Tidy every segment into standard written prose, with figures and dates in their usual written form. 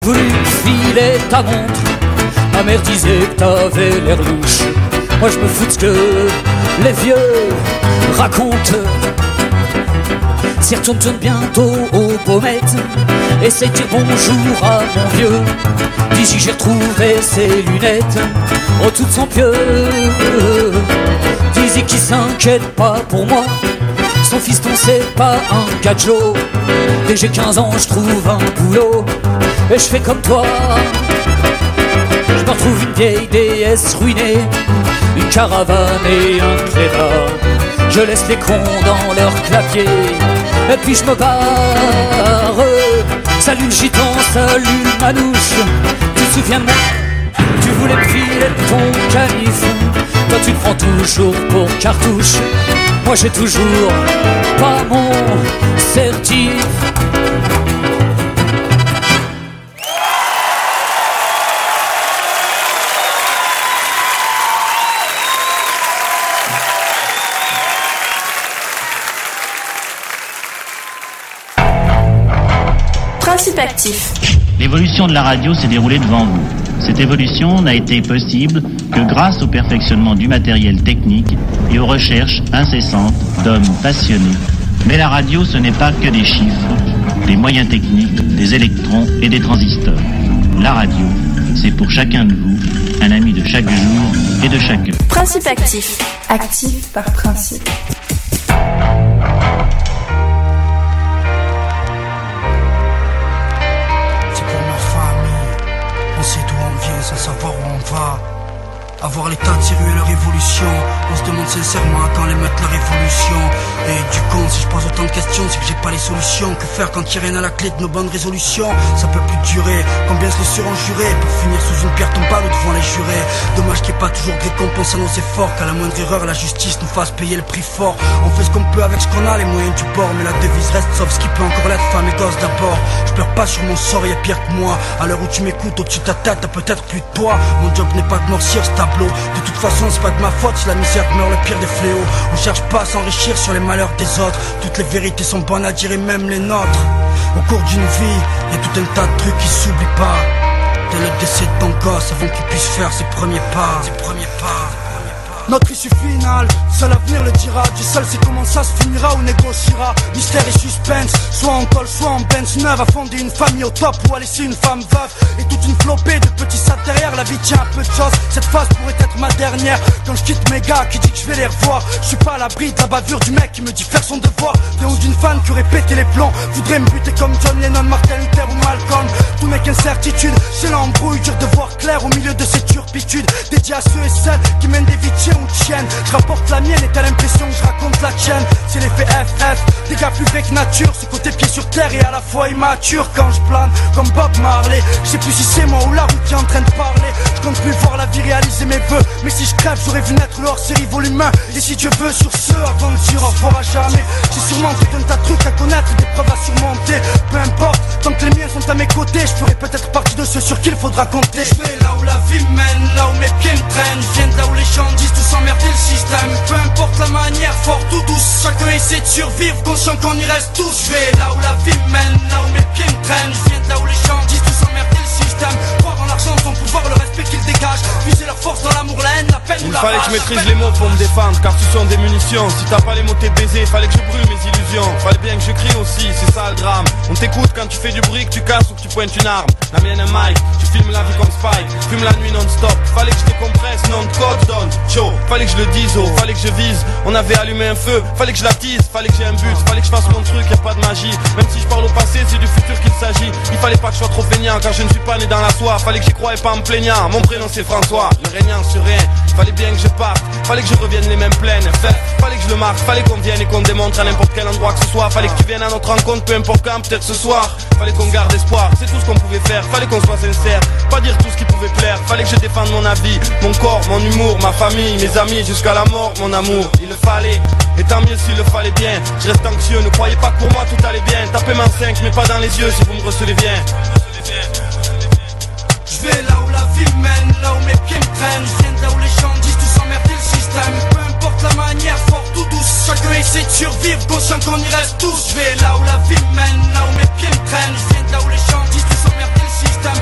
Voulu filer ta montre, ma mère disait que t'avais l'air louche. Moi je me fous de ce que les vieux racontent. S'y retourne bientôt aux pommettes, essaye de dire bonjour à mon vieux. D'ici j'ai retrouvé ses lunettes, oh toutes sont pieux. D'ici qui s'inquiète pas pour moi, son fiston c'est pas un gadjo. Dès que j'ai 15 ans je trouve un boulot et je fais comme toi. Je me retrouve une vieille déesse ruinée, une caravane et un clébard. Je laisse les cons dans leur clapier et puis je me barre. Salut le gitan, salut Manouche, tu te souviens de moi? Tu voulais me filer ton canif, toi tu te prends toujours pour cartouche. Moi j'ai toujours pas mon certif. Principe actif. L'évolution de la radio s'est déroulée devant vous. Cette évolution n'a été possible que grâce au perfectionnement du matériel technique et aux recherches incessantes d'hommes passionnés. Mais la radio, ce n'est pas que des chiffres, des moyens techniques, des électrons et des transistors. La radio, c'est pour chacun de vous un ami de chaque jour et de chaque heure. Principe actif. Actif par principe. Sans savoir où on va. Avoir l'état de sérieux et leur évolution. On se demande sincèrement quand les mettre la révolution. Et du con, si je pose autant de questions, c'est que j'ai pas les solutions. Que faire quand il y a rien à la clé de nos bonnes résolutions? Ça peut plus durer, combien se les seront jurés pour finir sous une pierre tombale ou devant les jurés. Dommage qu'il n'y ait pas toujours de récompense à nos efforts, qu'à la moindre erreur la justice nous fasse payer le prix fort. On fait ce qu'on peut avec ce qu'on a, les moyens du bord. Mais la devise reste sauf ce qui peut encore l'être, femme et gosse d'abord. Je pleure pas sur mon sort, y'a pire que moi. À l'heure où tu m'écoutes, au-dessus de ta tête, t'as peut-être plus de poids. Mon job n'est pas de noircir ce tableau. De toute façon c'est pas de ma faute si la misère demeure le pire des fléaux. On cherche pas à s'enrichir sur les malheurs des autres. Toutes les vérités sont bonnes à dire et même les nôtres. Au cours d'une vie, y a tout un tas de trucs qui s'oublient pas. Dès le décès de ton gosse avant qu'il puisse faire ses premiers pas. Notre issue finale, seul l'avenir le dira. Dieu seul sait comment ça se finira ou négociera. Mystère et suspense, soit en col, soit en Benz neuve. A fonder une famille au top ou à laisser une femme veuve. Et toute une flopée de petits sacs derrière. La vie tient un peu de choses, cette phase pourrait être ma dernière. Quand je quitte mes gars qui dit que je vais les revoir, je suis pas à l'abri de la bavure du mec qui me dit faire son devoir. Des ou d'une fan qui aurait pété les plombs, voudrait me buter comme John Lennon, Martin Luther ou Malcolm. Tout n'est qu'incertitude, c'est l'embrouille, dur de voir clair au milieu de ces turpitudes. Dédié à ceux et celles qui mènent des vies tiens ou tiennes. Je rapporte la mienne et t'as l'impression que je raconte la tienne. C'est l'effet FF, des gars plus vrai que nature. Ce côté pied sur terre et à la fois immature. Quand je plane comme Bob Marley, je sais plus si c'est moi ou la route qui est en train de parler. Je compte plus voir la vie réaliser mes vœux. Mais si je crève j'aurais vu naître le hors-série volume 1. Et si Dieu veut sur ce, avant de dire au revoir à jamais. J'ai sûrement tout un tas de trucs à connaître, des preuves à surmonter. Peu importe, tant que les miens sont à mes côtés, je ferai peut-être partie de ceux sur qui il faudra compter. Je vais là où la vie mène, là où mes pieds me traînent. Je viens de là où les gens disent tout s'emmerder le système. Peu importe la manière, fort ou douce, chacun essaie de survivre, conscient qu'on y reste tous. Je vais là où la vie mène, là où mes pieds me traînent. Je viens de là où les gens disent tout s'emmerder le système. Croire en l'argent, son pouvoir, le respect qu'ils dégagent. Puiser leur force dans l'amour, la haine, la peine ou la rage. Il fallait que je maîtrise les mots pour me défendre, car ce sont des munitions. Si t'as pas les mots t'es baisé, fallait que je brûle mes illusions. Fallait bien que je crie aussi, c'est ça le drame. On t'écoute quand tu fais du bruit, que tu casses ou que tu pointes une arme. La mienne un mic, tu filmes la vie comme Spike. Fume la nuit non-stop, fallait que je décompresse, non de code donne chaud. Fallait que je le dise, oh, fallait que je vise. On avait allumé un feu, fallait que je l'attise. Fallait que j'ai un but, fallait que je fasse mon truc, y'a pas de magie. Même si je parle au passé, c'est du futur qu'il s'agit. Il fallait pas que je sois trop feignant, car je ne suis pas né dans la soie. Fallait que j'y croie et pas en me plaignant. Mon prénom c'est François, le régnant sur rien. Fallait bien que je parte, fallait que je revienne les mêmes pleines. Fallait que je le marque, fallait qu'on vienne et qu'on démontre à n'importe quel endroit que ce soit. Fallait que tu viennes à notre rencontre, peu importe quand, peut-être ce soir. Fallait qu'on garde espoir, c'est tout ce qu'on pouvait faire. Fallait qu'on soit sincère, pas dire tout ce qui pouvait plaire. Fallait que je défende mon avis, mon corps, mon humour, ma famille, mes amis, jusqu'à la mort, mon amour. Il le fallait, et tant mieux s'il le fallait bien. Je reste anxieux, ne croyez pas que pour moi tout allait bien. Tapez ma 5, mais pas dans les yeux si vous me recevez bien. Je vais là où la vie mène, là où mes pieds me traînent. Je viens de là où les gens disent tout s'emmerder le système. Peu importe la manière, forte ou douce, chacun essaie de survivre, conscient qu'on y reste tous. Je vais là où la vie mène, là où mes pieds me traînent. Je viens de là où les gens disent tout s'emmerder le système.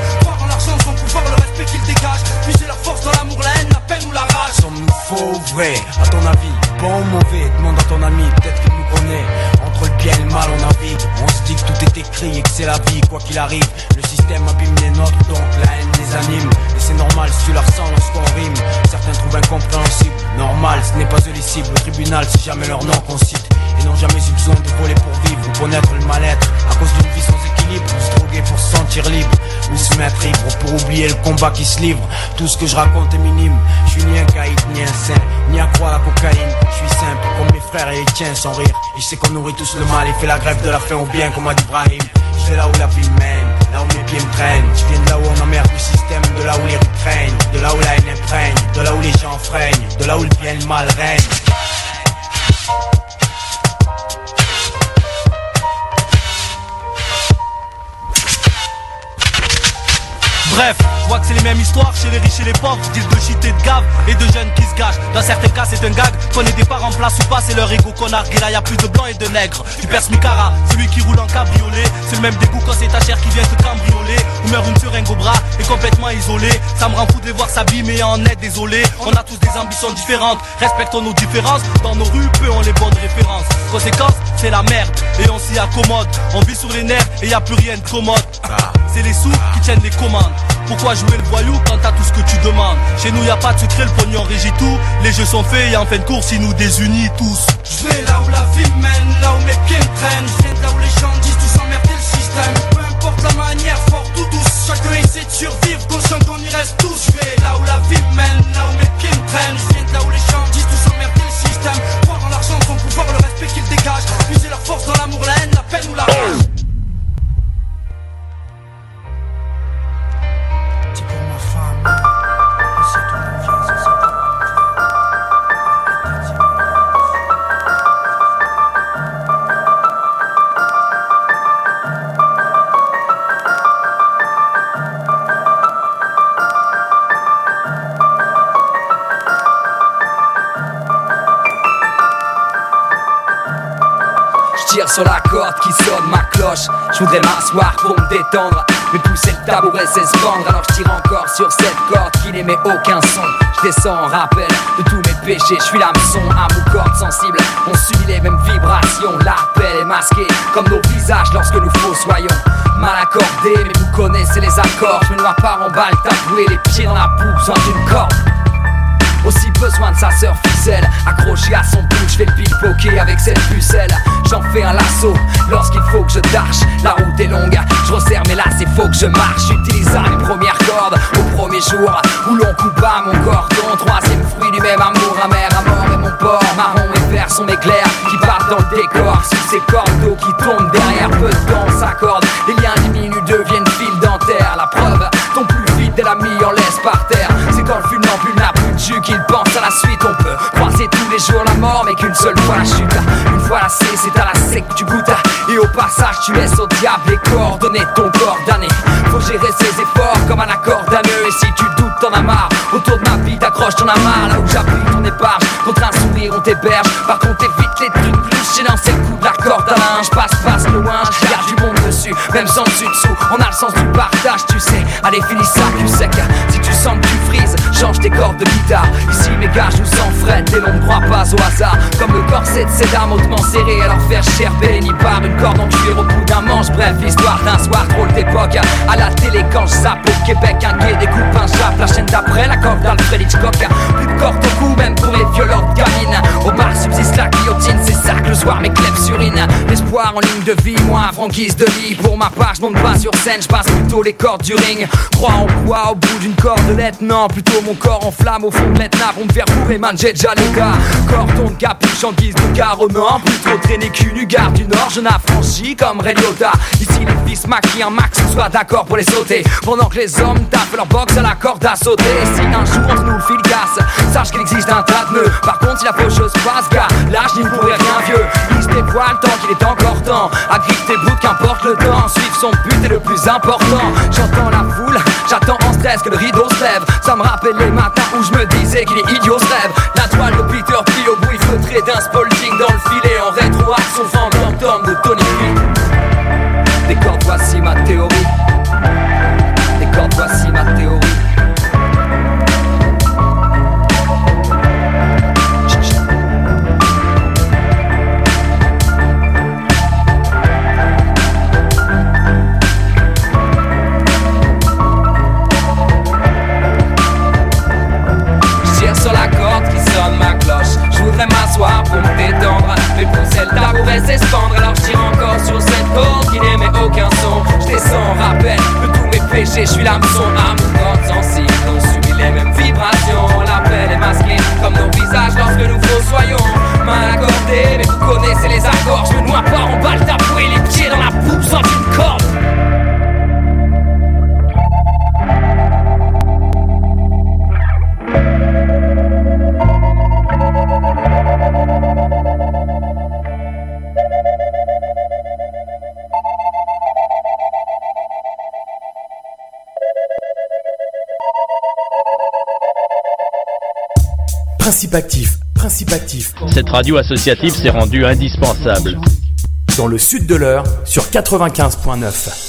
vrai, à ton avis, bon ou mauvais, demande à ton ami, peut-être qu'il nous connaît. Entre le bien et le mal on navigue, on se dit que tout est écrit et que c'est la vie, quoi qu'il arrive. Le système abîme les nôtres, donc la haine les anime. Et c'est normal si tu la ressens lorsqu'on rime. Certains trouvent incompréhensible, normal, ce n'est pas eux les cibles. Au tribunal, c'est jamais leur nom qu'on cite. Et n'ont jamais eu besoin de voler pour vivre ou connaître le mal-être. À cause d'une vie sans équilibre, ou se droguer pour se sentir libre, ou se mettre ivre pour oublier le combat qui se livre. Tout ce que je raconte est minime. Je suis ni un caïd, ni un saint, ni accro à la cocaïne. Je suis simple comme mes frères et les tiens sans rire. Et je sais qu'on nourrit tous le mal et fait la grève de la faim au bien comme a dit Brahim. Je vais là où la vie mène, là où mes pieds me traînent. Je viens de là où on emmerde le système, de là où les rues craignent, de là où la haine imprègne, de là où les gens freinent, de là où le bien et le mal règne. Bref, je vois que c'est les mêmes histoires chez les riches et les pauvres. Disent de shit et de gave et de jeunes qui se gâchent. Dans certains cas c'est un gag, qu'on ait des parents en place ou pas, c'est leur ego qu'on nargue. Et là y'a plus de blancs et de nègres. Tu perces Micara, celui qui roule en cabriolet. C'est le même dégoût quand c'est ta chair qui vient te cambrioler. Ou meurt une seringue au bras et complètement isolé. Ça me rend fou de les voir s'abîmer en est désolé. On a tous des ambitions différentes, respectons nos différences. Dans nos rues, peu ont les bonnes références. Conséquence, c'est la merde et on s'y accommode. On vit sur les nerfs et y a plus rien de commode. C'est les sous qui tiennent les commandes. Pourquoi jouer le voyou quand t'as tout ce que tu demandes? Chez nous y a pas de secret, le pognon régit tout. Les jeux sont faits et en fin de course ils nous désunissent tous. Je vais là où la vie mène, là où mes pieds me traînent. Je viens de là où les gens disent tous emmerder le système. Peu importe la manière, fort ou douce, chacun essaie de survivre, conscient qu'on y reste tous. Je vais là où la vie mène, là où mes pieds me traînent. Je viens de là où les gens disent tous emmerder le système. Croire en l'argent, son pouvoir, le respect qu'ils dégagent. Puiser leur force dans l'amour, la haine, la peine ou la rage. Sur la corde qui sonne ma cloche, je voudrais m'asseoir pour me détendre, mais pousser le tabouret c'est se pendre. Alors je tire encore sur cette corde qui n'émet aucun son. Je descends en rappel de tous mes péchés, je suis l'hameçon à mon cordes sensibles. On subit les mêmes vibrations, l'appel est masqué comme nos visages lorsque nous fossoyons. Mal accordé, mais vous connaissez les accords. Je me noie pas en balle tatoué, les pieds dans la boue, besoin d'une corde. Aussi besoin de sa sœur ficelle, accroché à son bout, je fais le pickpocket avec cette pucelle. J'en fais un lasso lorsqu'il faut que je tâche. La route est longue, je resserre mais là c'est faux que je marche. J'utilise mes premières cordes au premier jour où l'on coupe à mon cordon. Troisième fruit du même amour, amer à mort et mon porc. Marron et vert sont mes clairs qui partent dans le décor. Sous ces cordes d'eau qui tombent derrière, peu de temps on s'accorde. Les liens diminuent, deviennent fil dentaire. La preuve, ton plus vite et l'ami en laisse par terre. C'est quand le funambule n'a plus de jus qu'il pense à la suite. On peut croiser tous les jours la mort mais qu'une seule fois la chute. Une fois lassé c'est à la sec que tu goûtes. Et au passage tu laisses au diable les coordonnées de ton corps damné. Faut gérer ses efforts comme un accord d'anneux. Et si tu doutes t'en as marre, autour de ma vie t'accroches ton amarre. Là où j'appuie ton épargne, contre un sourire on t'héberge. Par contre évite les trucs plus. J'ai lancé le coup de la corde à linge. Passe loin, y'a du monde dessus. Même sans dessus-dessous, on a le sens du partage tu sais. Allez finis ça cul sec. Si tu sens que tu frises, change tes cordes de guitare. Ici mes gars je nous sens frais et l'on ne croit pas au hasard. Comme le corset de ces dames hautement serré. Alors faire cher béni par une corde en cuir au bout d'un manche. Bref, histoire d'un soir drôle d'époque. À la télé quand je zappe au Québec, un gay découpe un chape. La chaîne d'après, la corde d'Alfred Hitchcock. Plus de corde au cou, même pour les violentes gamines. Au bar subsiste la guillotine, c'est ça que le soir mes clefs surinent. L'espoir en ligne de vie, moi un franquise de lit. Pour ma part, je monte pas sur scène, je passe plutôt les cordes du ring. Crois en quoi au bout d'une cordelette? Non, plutôt mon corps en flamme au fond de l'Etna pour me faire bourrer, man, j'ai déjà le cas. Cordon de capuche en guise de carreau, non, plutôt traîner cul nu, gare du Nord, je n'affranchis comme Ray Liotta. Ici les fils maquillent un max, soit d'accord pour les sauter. Pendant que les hommes tapent leur boxe à la corde à sauter. Et si un jour on nous le fil casse, sache qu'il existe un tas de nœuds. Par contre si la faucheuse passe, gars, l'âge n'y pourrait rien vieux. Lisse tes poils tant qu'il est encore temps. Agrippe tes bouts qu'importe le temps. Suivre son but est le plus important. J'entends la foule, j'attends en stress que le rideau se lève. Ça me rappelle les matins où je me disais qu'il est idiot ce rêve. La toile de Peter plie au bruit feutré d'un Spalding dans le filet. En rétro à son fantôme de Tony P. Des cordes, voici ma théorie. Des cordes, voici ma théorie. je suis l'hameçon à mon corps sensible. On subit les mêmes vibrations, l'appel est masqué comme nos visages lorsque nous fossoyons. Main accordée, mais vous connaissez les accords. Je me noie pas en balle tapoué, les pieds dans la poupe sans une corde. Principe actif, principe actif. Cette radio associative s'est rendue indispensable. Dans le sud de l'Eure, sur 95.9.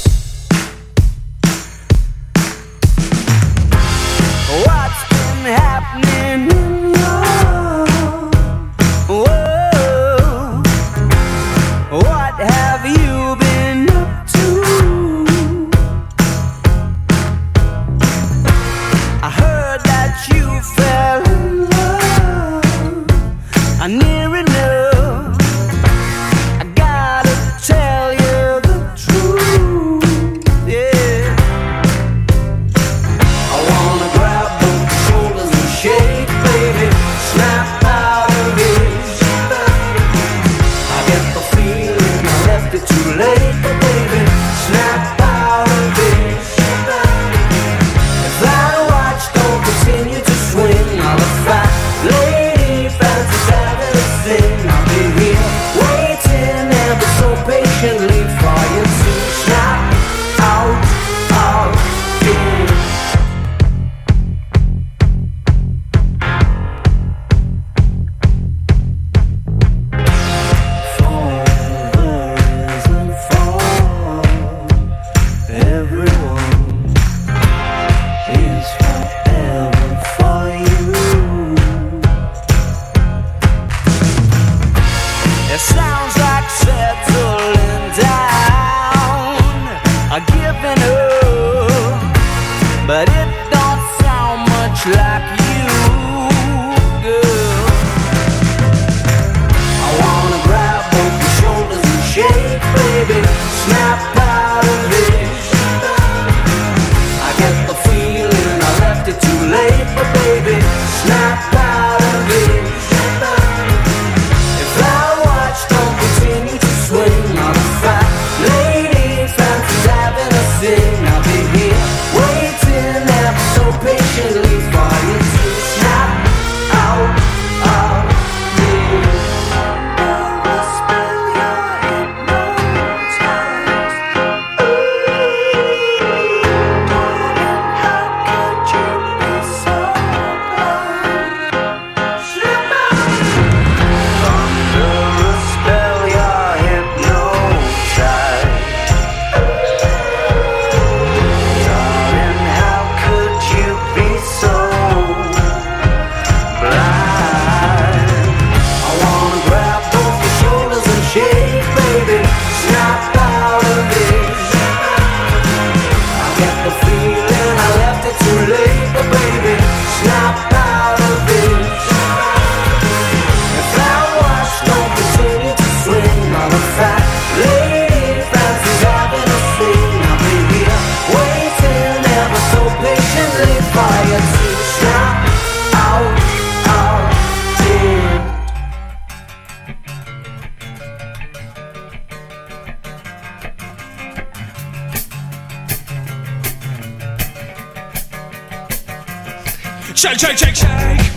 Shake, shake, shake, shake.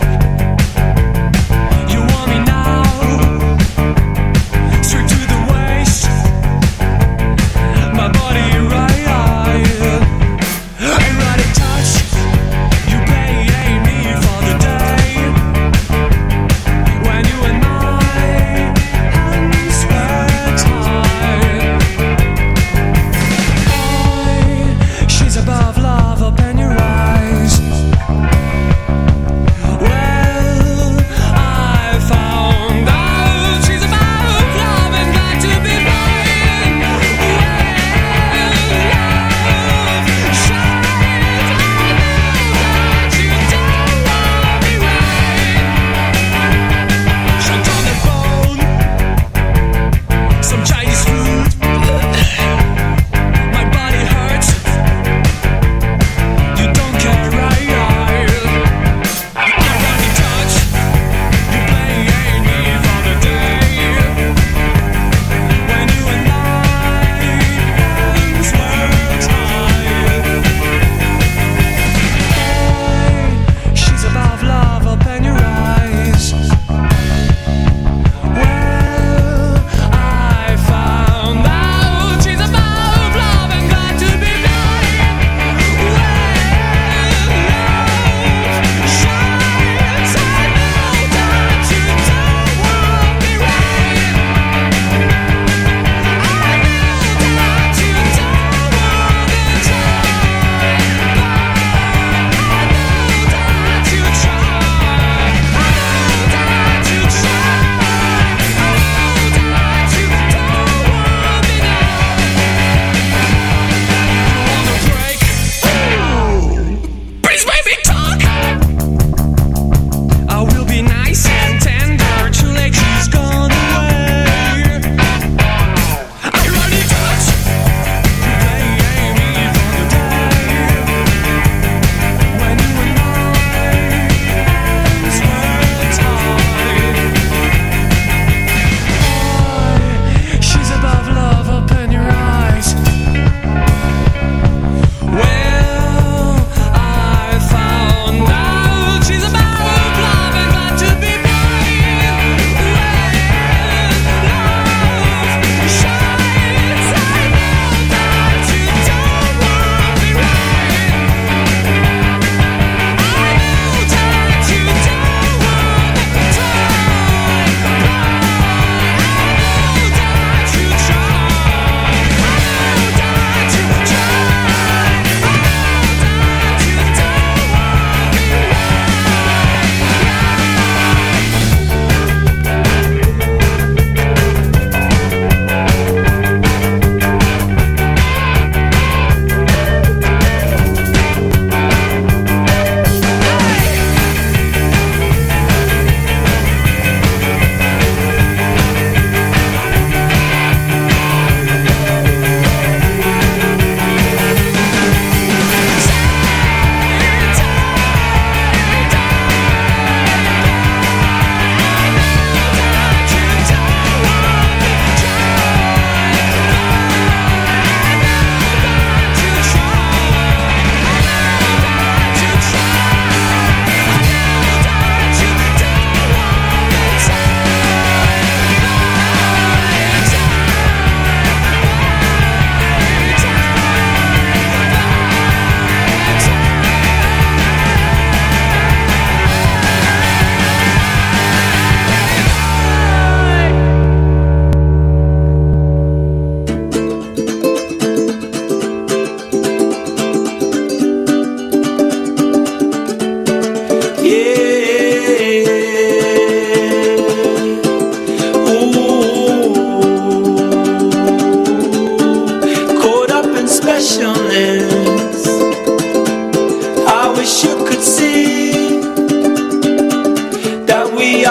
You want me now? Straight to the waist. My body right. Erotic touch. You pay me for the day. When you and my hands were tied. She's above love, open your eyes. Well,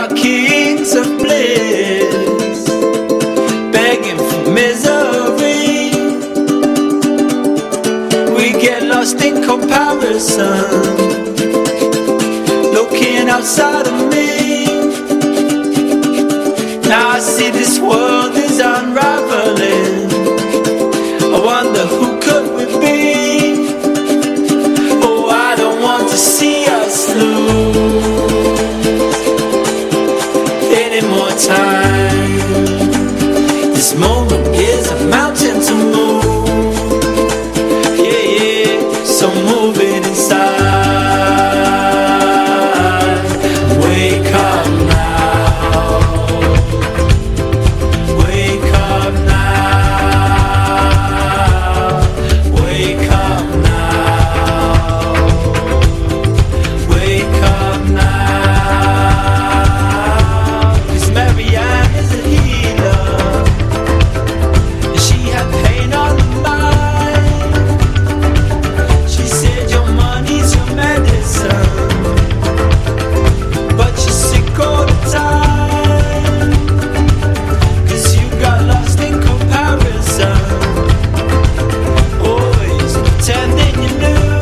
are kings of bliss, begging for misery. We get lost in comparison, looking outside of me. Now I see this world is unraveling. I wonder who could we be? Oh, I don't want to see us lose any more time. This moment is a mountain to move. Yeah, yeah, so move it inside. Wake up now. Wake up now. Wake up now. Wake up now. 'Cause Marianne is a healer, and she had pain on the mind. She said your money's your medicine, but you're sick all the time. 'Cause you got lost in comparison, always pretending you knew,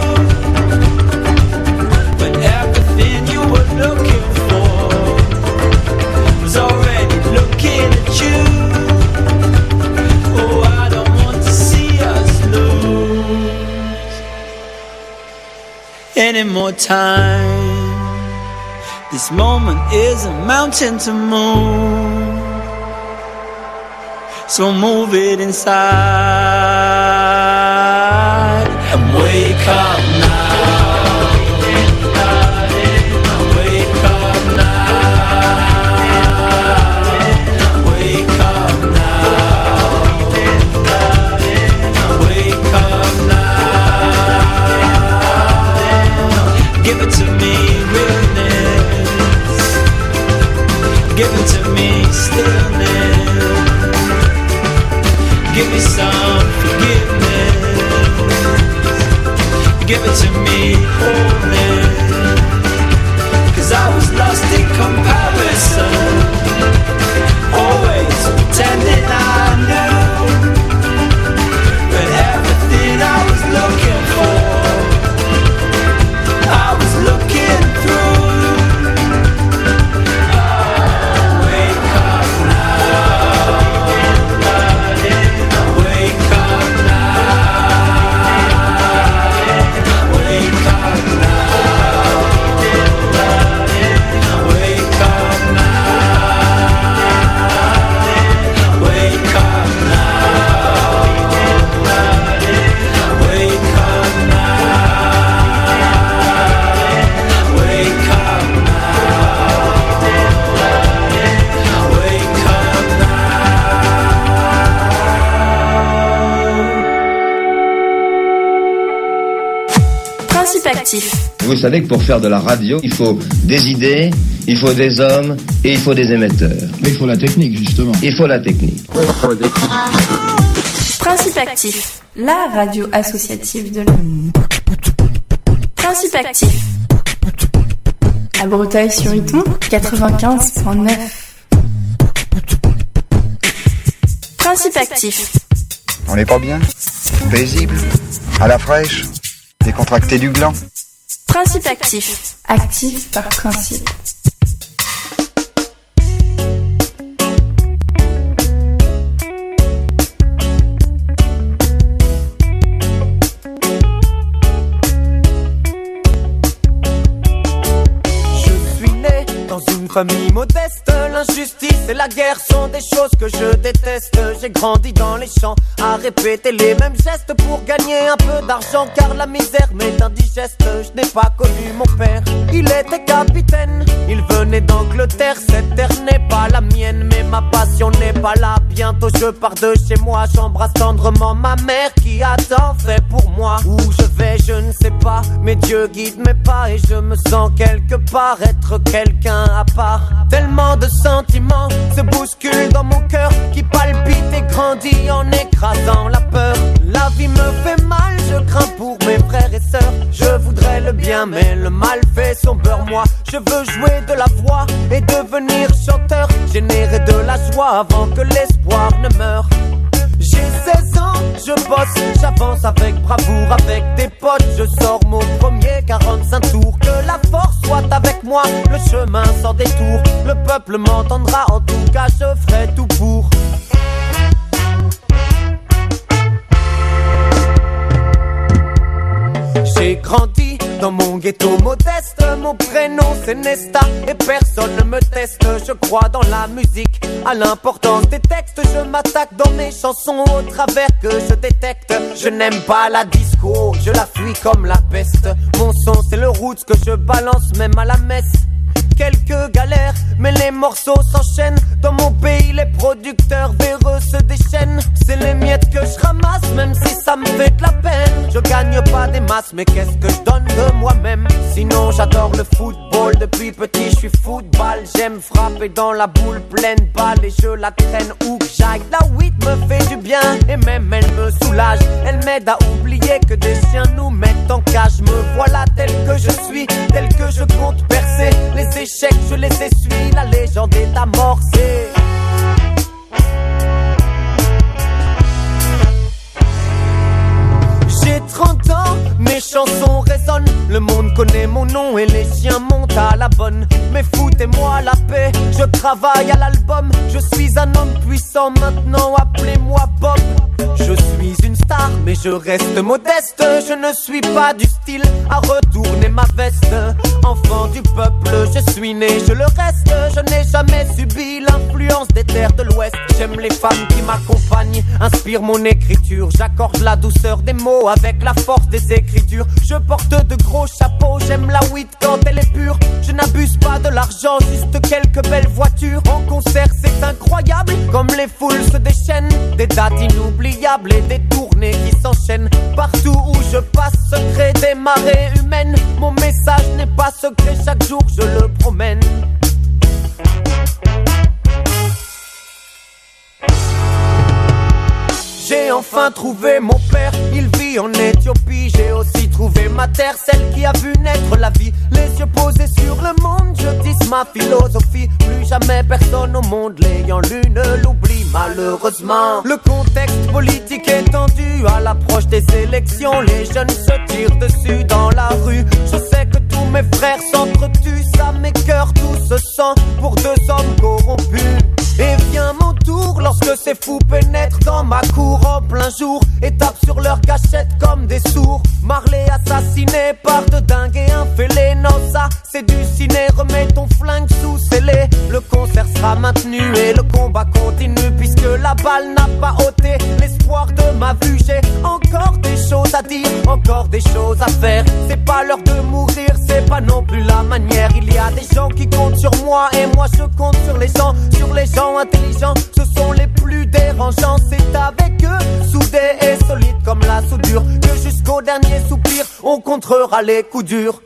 when everything you were looking for was already looking at you. Oh, I don't want to see us lose any more time. This moment is a mountain to move, so move it inside and wake up now. Wake up now. Wake up now. Wake up now. Give it to me, realness. Give it to me, stillness. Give me some forgiveness. Give it to me, wholeness. 'Cause I was lost in comparison, always pretending I knew, but everything I was looking for, I was looking through. Wake up now. Wake up now. Wake up now. Wake up now. Wake up now. Wake up now. Wake up now. Wake up now. Principe actif. Vous savez que pour faire de la radio, il faut des idées, il faut des hommes et il faut des émetteurs. Mais il faut la technique, justement. Il faut la technique. Principe actif, la radio associative de la... Principe actif. À Breteuil-sur-Iton, 95.9. Principe actif. On n'est pas bien? Paisible? À la fraîche? Décontracté du gland? Principe actif. Actif par principe. Famille modeste, l'injustice et la guerre sont des choses que je déteste. J'ai grandi dans les champs à répéter les mêmes gestes pour gagner un peu d'argent, car la misère m'est indigeste. Je n'ai pas connu mon père, il était capitaine, il venait d'Angleterre. Cette terre n'est pas la mienne, mais ma passion n'est pas là. Bientôt je pars de chez moi, j'embrasse tendrement ma mère qui a tant fait pour moi. Où je vais je ne sais pas, mais Dieu guide mes pas et je me sens quelque part être quelqu'un à part. Tellement de sang sentiments se bousculent dans mon cœur qui palpite et grandit en écrasant la peur. La vie me fait mal, je crains pour mes frères et sœurs. Je voudrais le bien mais le mal fait son beurre. Moi je veux jouer de la voix et devenir chanteur, générer de la joie avant que l'espoir ne meure. J'ai 16 ans, je bosse, j'avance avec bravoure, avec des potes, je sors mon premier 45 tours. Que la force soit avec moi, le chemin sans détour. Le peuple m'entendra, en tout cas je ferai tout pour. J'ai grandi dans mon ghetto modeste, mon prénom c'est Nesta et personne ne me teste. Je crois dans la musique, à l'importance des textes. Je m'attaque dans mes chansons au travers que je détecte. Je n'aime pas la disco, je la fuis comme la peste. Mon son c'est le roots que je balance même à la messe. Quelques galères, mais les morceaux s'enchaînent. Dans mon pays, les producteurs véreux se déchaînent. C'est les miettes que je ramasse, même si ça me fait de la peine. Je gagne pas des masses, mais qu'est-ce que je donne de moi-même? Sinon, j'adore le football. Depuis petit, je suis football. J'aime frapper dans la boule pleine balle et je la traîne où que j'aille. La weed me fait du bien et même elle me soulage. Elle m'aide à oublier que des chiens nous mettent en cage. Me voilà tel que je suis, tel que je compte percer. Les échecs, je les essuie, la légende est amorcée. J'ai 30 ans, mes chansons résonnent. Le monde connaît mon nom et les chiens montent à la bonne. Mais foutez-moi la paix, je travaille à l'album. Je suis un homme puissant maintenant, appelez-moi Bob. Je suis une star, mais je reste modeste. Je ne suis pas du style à retourner ma veste. Enfant du peuple, je suis né, je le reste. Je n'ai jamais subi l'influence des terres de l'Ouest. J'aime les femmes qui m'accompagnent, inspirent mon écriture. J'accorde la douceur des mots avec la force des écritures. Je porte de gros chapeaux, j'aime la weed quand elle est pure. Je n'abuse pas de l'argent, juste quelques belles voitures. En concert c'est incroyable, comme les foules se déchaînent. Des dates inoubliables et des tournées qui s'enchaînent. Partout où je passe se crée des marées humaines. Mon message n'est pas secret, chaque jour je le promène. J'ai enfin trouvé mon père, il vit en Éthiopie. J'ai aussi trouvé ma terre, celle qui a vu naître la vie. Les yeux posés sur le monde, je dis ma philosophie. Plus jamais personne au monde l'ayant lu ne l'oublie malheureusement. Le contexte politique est tendu à l'approche des élections. Les jeunes se tirent dessus dans la rue. Je sais que tous mes frères s'entretuent, ça m'écoeure tout ce sang pour deux hommes corrompus. Et vient mon tour lorsque ces fous pénètrent dans ma cour en plein jour et tapent sur leur cachette comme des sourds. Marley assassiné par de dingues et un fêlé. Non ça c'est du ciné, remets ton flingue sous scellé. Le concert sera maintenu et le combat continue puisque la balle n'a pas ôté l'espoir de ma vue. J'ai encore des choses à dire, encore des choses à faire. C'est pas l'heure de mourir, c'est pas non plus la manière. Il y a des gens qui comptent sur moi et moi je compte sur les gens intelligents. Ce sont les plus dérangeants, c'est avec eux, soudés et solides comme la soudure, que jusqu'au dernier soupir on contrera les coups durs.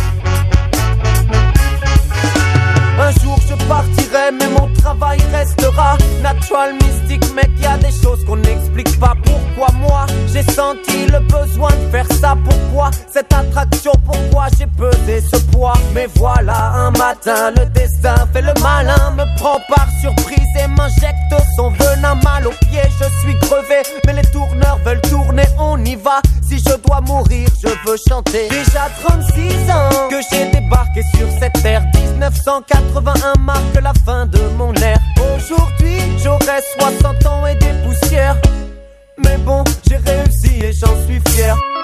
Un jour je partirai mais mon travail restera natural, mystique, mec, y a des choses qu'on n'explique pas. Pourquoi moi j'ai senti le besoin de faire ça? Pourquoi cette attraction? Pourquoi j'ai pesé ce poids? Mais voilà un matin le destin fait le malin, me prend par surprise et m'injecte son venin. Mal aux pieds, je suis crevé mais les tourneurs veulent tourner, on y va. Si je dois mourir, je veux chanter. Déjà 36 ans que j'ai débarqué sur cette terre. 1981 marque la fin de mon ère. Aujourd'hui, j'aurai 60 ans et des poussières. Mais bon, j'ai réussi et j'en suis fier.